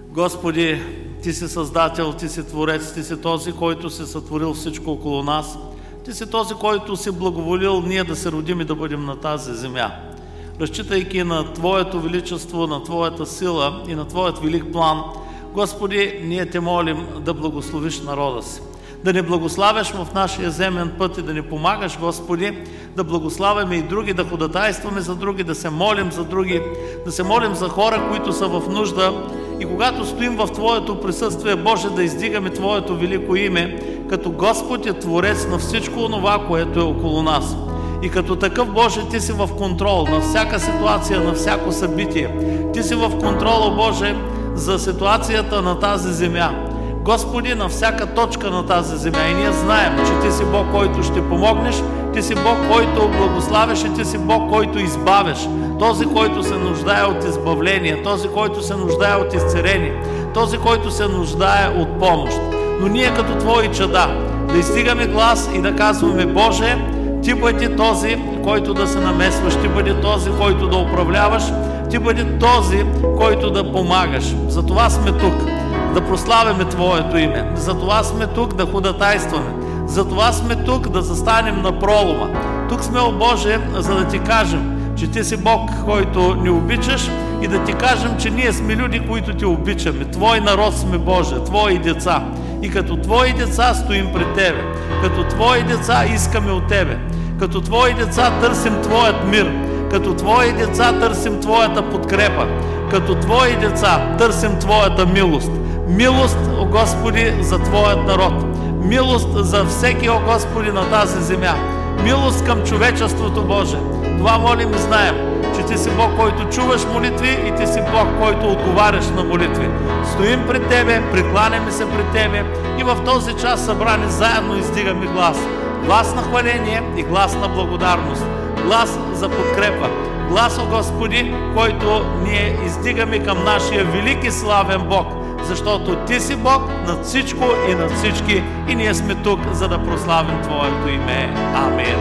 Господи, Ти си Създател, Ти си Творец, Ти си този, който си сътворил всичко около нас. Ти си този, който си благоволил ние да се родим и да бъдем на тази земя. Разчитайки на Твоето величество, на Твоята сила и на Твоят велик план, Господи, ние Те молим да благословиш народа си. Да ни благославяш в нашия земен път и да ни помагаш, Господи, да благославяме и други, да ходатайстваме за други, да се молим за други, да се молим за хора, които са в нужда. И когато стоим в Твоето присъствие, Боже, да издигаме Твоето велико име, като Господ е Творец на всичко онова, което е около нас. И като такъв, Боже, Ти си в контрол на всяка ситуация, на всяко събитие. Ти си в контрол, Боже, за ситуацията на тази земя. Господи, на всяка точка на тази земя. И ние знаем, че Ти си Бог, който ще помогнеш, Ти си Бог, който благославяш и Ти си Бог, който избавяш. Този, който се нуждае от избавление, този, който се нуждае от изцеление, този, който се нуждае от помощ. Но ние като Твои чада да издигаме глас и да казваме: Боже, Ти бъди този, който да се намесваш, Ти бъди този, който да управляваш, Ти бъди този, който да помагаш. Затова сме тук, да прославяме Твоето име. Затова сме тук да ходатайстваме. Затова сме тук да застанем на пролома. Тук сме, о Боже, за да Ти кажем, че Ти си Бог, който ни обичаш, и да Ти кажем, че ние сме люди, които Ти обичаме. Твой народ сме, Боже, Твои деца. И като Твои деца стоим пред Тебе. Като Твои деца искаме от Тебе. Като Твои деца търсим Твоят мир. Като Твои деца търсим Твоята подкрепа. Като Твои деца търсим Твоята милост. Милост, о Господи, за Твоят народ. Милост за всеки, о Господи, на тази земя. Милост към човечеството, Боже. Това молим и знаем, че Ти си Бог, който чуваш молитви, и Ти си Бог, който отговаряш на молитви. Стоим пред Тебе, прекланяме се пред Тебе и в този час събрани заедно издигаме глас. Глас на хваление и глас на благодарност. Глас за подкрепа. Глас, о Господи, който ние издигаме към нашия велик и славен Бог, защото Ти си Бог над всичко и над всички, и ние сме тук, за да прославим Твоето име. Амин.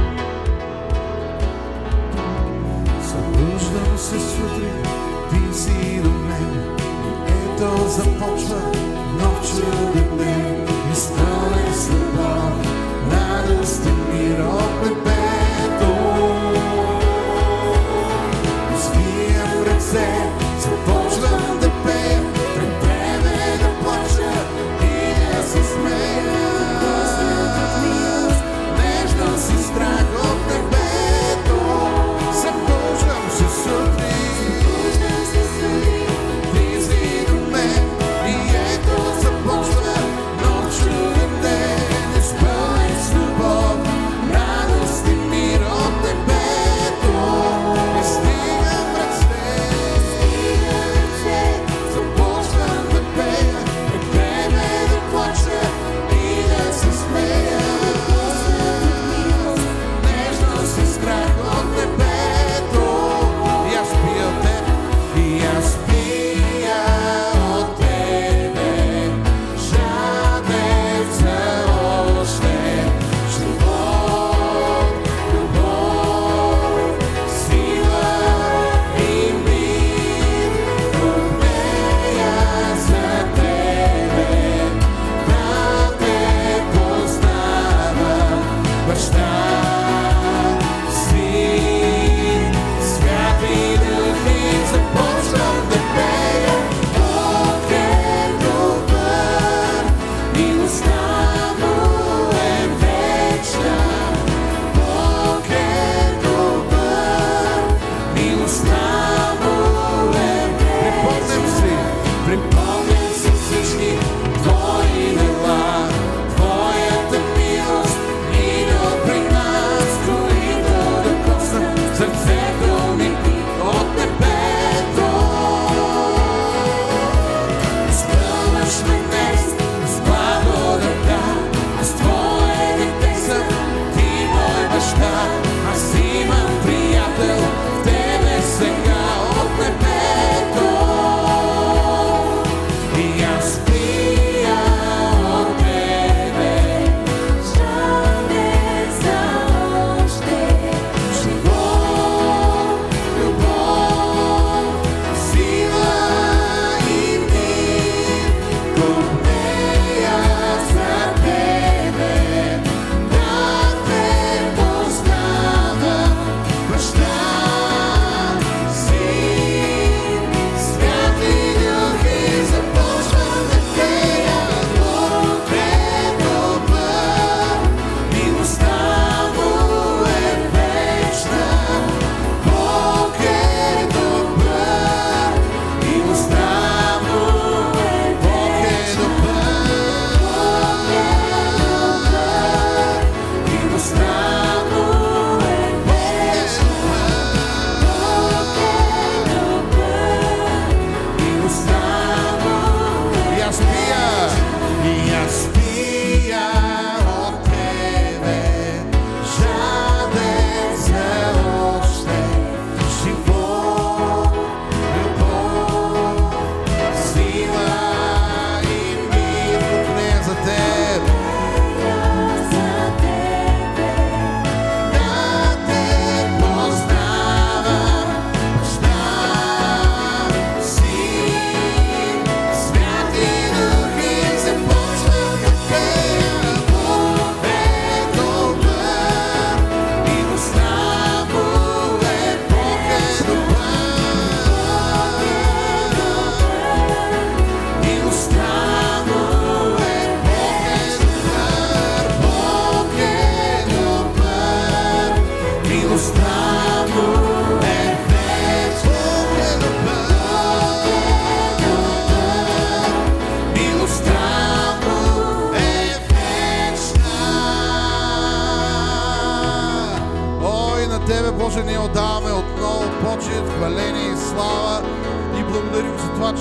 Събуждам се сутрин, Ти си до мен, и ето започва нов чуден ден. Изпълнен с любов, радост и мир от небето. Извиям ръце, започвам да пея, пред Тебе да плача и да се смея. Нежно си страх от небето. Събуждам се сутрин, Ти си до мен, и ето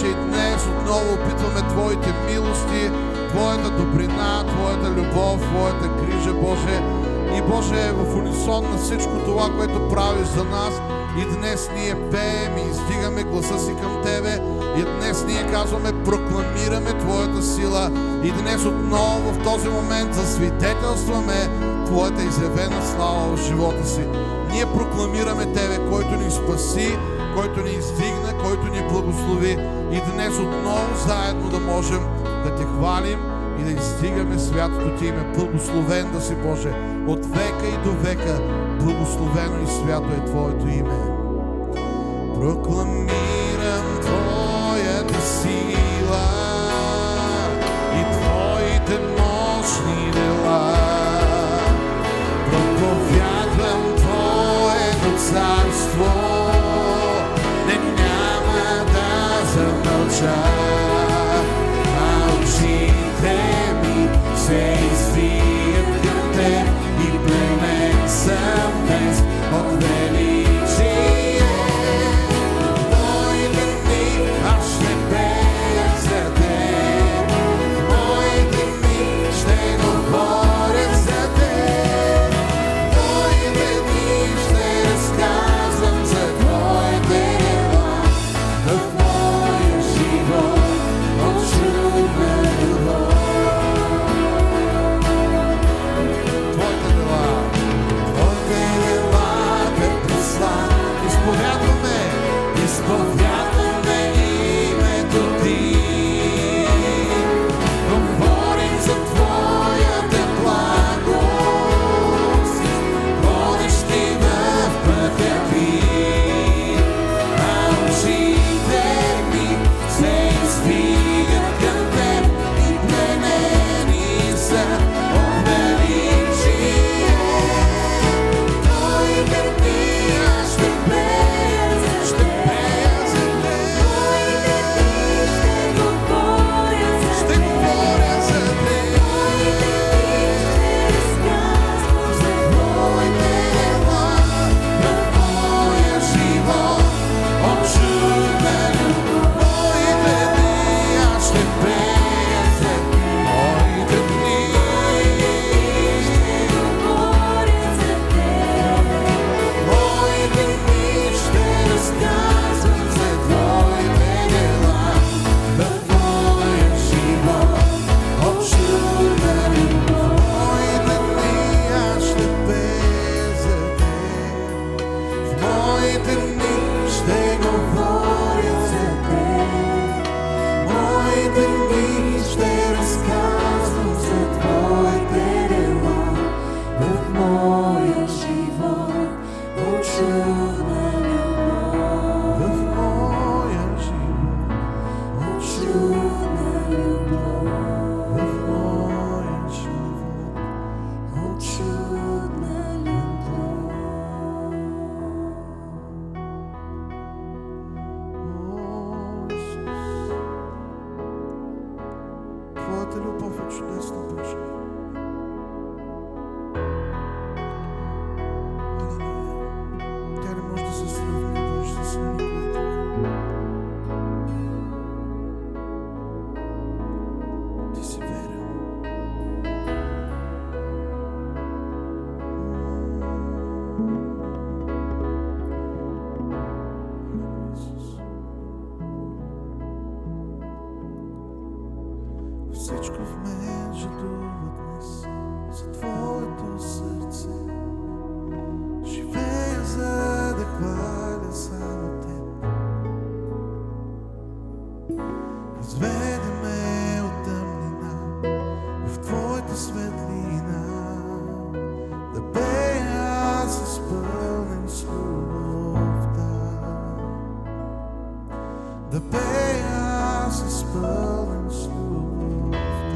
че и днес отново опитваме Твоите милости, Твоята добрина, Твоята любов, Твоята грижа, Боже. И Боже, в унисон на всичко това, което правиш за нас, и днес ние пеем и издигаме гласа си към Тебе. И днес ние казваме, прокламираме Твоята сила. И днес отново в този момент засвидетелстваме Твоята изявена слава в живота си. Ние прокламираме Тебе, който ни спаси, който ни издигна, който ни благослови. И днес отново заедно да можем да Те хвалим и да издигаме святото Ти име. Благословен да си, Боже, от века и до века. Благословено и свято е Твоето име. Прокламирам Твоята сила и Твоите мощни дела. Проповядвам Твоето царство, не няма да замълча. А очите ми се издигат към Теб и племен съм днес от величие. В моите дни аз ще пея за Теб, в моите дни ще говоря за Теб, в моите дни ще разказвам за Твоите дела, в моя живот от чудна любов. Твоите дела Те прислав. Изповядваме името Ти. Говорим за Твоята благост, водещи в пътя Ти. А очите ми се издигат към Теб и пленени са от величие. Твоите дни аз ще пея за Теб. Ще говоря за Теб. За Твоите дела в моя живот от чудна любов. Моите дни аз ще пея за Теб. Моите дни. Моите дни ще разказвам за Твоите дела в моя живот от чудна любов. Моите дни аз ще пея за Теб. В моите дни ще говоря за Теб. Моите дни ще разказвам за Твоите дела в моя живот от чудна любов. В моя живот от чудна любов. В моя живот от чудна любов. О, Исус, Твоята любов е чудесна, Боже. Алелуя. Тя не може да се сравни, Боже, с никой друг. Ти си верен. Алелуя, Исус. Всичко в мен жадува днес за Твоето сърце. Живея за да хваля само Теб. Изведи ме от тъмнина в Твоята светлина. Да пея аз изпълнен с любовта. Да пея аз изпълнен с любовта.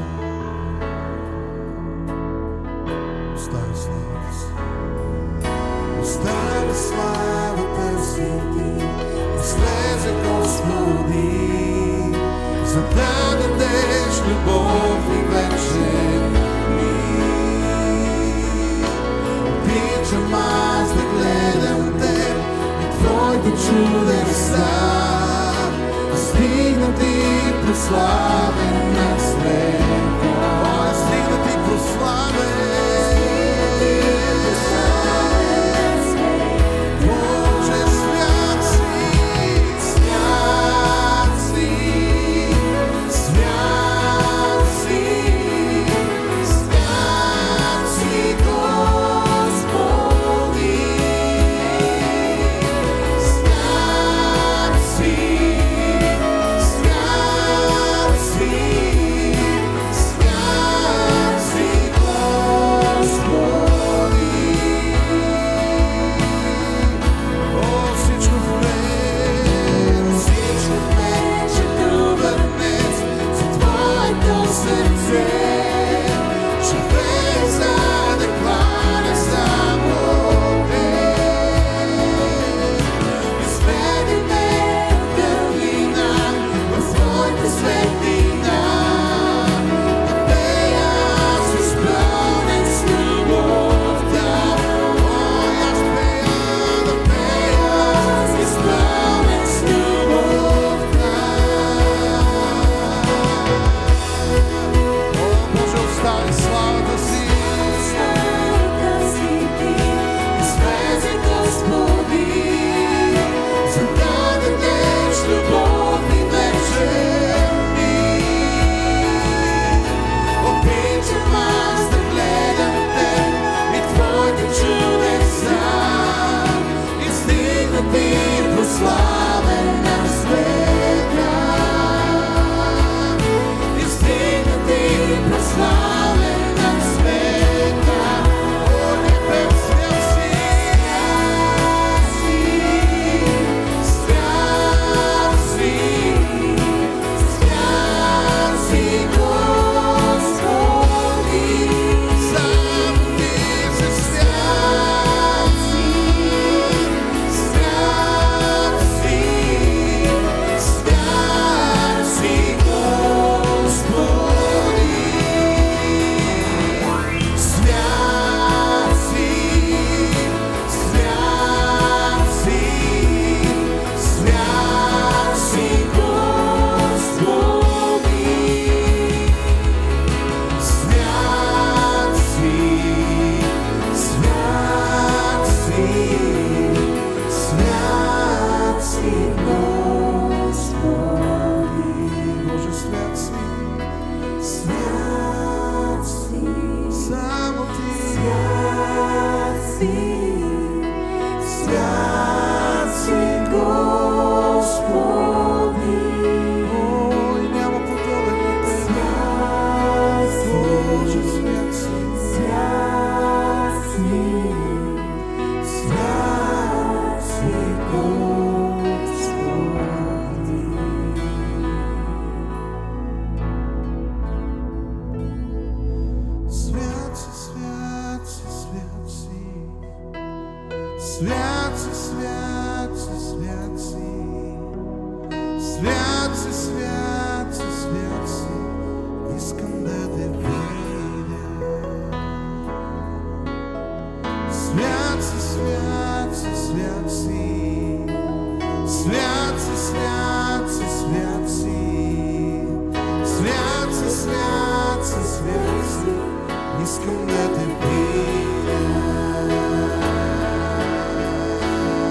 Остави славата си. Остави славата си Ти. Излезе, Господи, за да дадеш любов и вечен мир. Обичам аз да гледам Теб и Твоите чудеса. Стигнат прославен на света. О, стига ти прославен. Боже, свят си, свят си, свят си, свят си, Господи. Свят си, свят си, свят си, Господи. О, всичко в мен, че добър днес за Твоето сърце. Живея за да хваля само Теб. Изведи ме от тъмнина в Твоята светлина. Да пея аз изпълнен с любовта. О, аз пея, да пея аз изпълнен с любовта. О, Боже, остави славата си. Излезе, Господи, за да дадеш любовни вечерни. Обичам аз да гледам Теб и Твоите чудеса. И стигна ти прославен на света. И стигна ти прославен на света. О, небе, свят си, свят си, свят си, Господи. Само Ти си свят си, свят си, свят си, Господи. Свят си, свят си, свят си, Господи. Свят си, свят си, свят си, Господи. Боже, свят си, свят си, само Ти. Свят си, свят си, Господи. Ой, няма подобен на Теб. Свят си, Боже, свят си, свят си, свят си, Господи. Свят си, свят си, свят си. Свят си, свят си, свят си. Свят си, свят си, свят си. Искам да Те видя. Свят си, свят си, свят си. Свят си, свят си, свят си. Свят си, свят си, свят си. Искам да Те видя.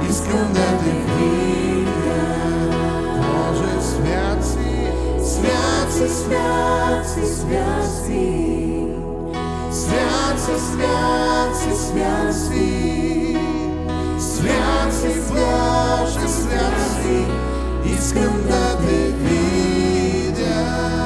искам да те видя. Боже, свят си, свят си, свят си, свят си. Свят си, свят си, свят си. Свят си, Боже, свят си. Искам да те видя.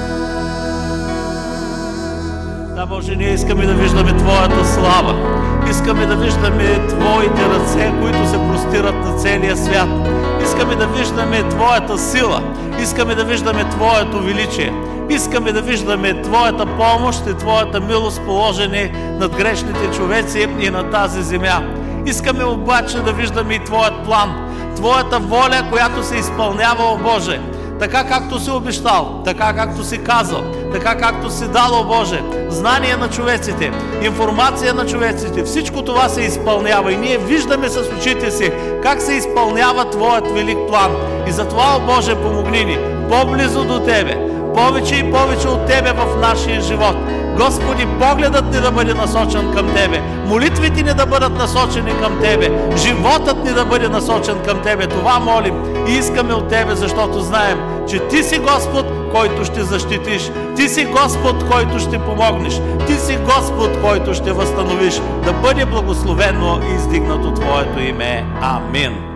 Да, Боже, ние искаме да виждаме Твоята слава. Искаме да виждаме Твоите ръце, които се простират на целия свят. Искаме да виждаме Твоята сила. Искаме да виждаме Твоето величие. Искаме да виждаме Твоята помощ и Твоята милост, положени над грешните човеци и на тази земя. Искаме обаче да виждаме и Твоят план, Твоята воля, която се изпълнява, о Боже, така както си обещал, така както си казал, така както си дал, о Боже, знание на човеците, информация на човеците. Всичко това се изпълнява и ние виждаме с очите си как се изпълнява Твоят велик план. И затова, о Боже, помогни ни по-близо до Тебе, повече и повече от Тебе в нашия живот. Господи, погледът ни да бъде насочен към Тебе, молитвите ни да бъдат насочени към Тебе, животът ни да бъде насочен към Тебе. Това молим и искаме от Тебе, защото знаем, че Ти си Господ, който ще защитиш. Ти си Господ, който ще помогнеш. Ти си Господ, който ще възстановиш. Да бъде благословено и издигнато Твоето име. Амин.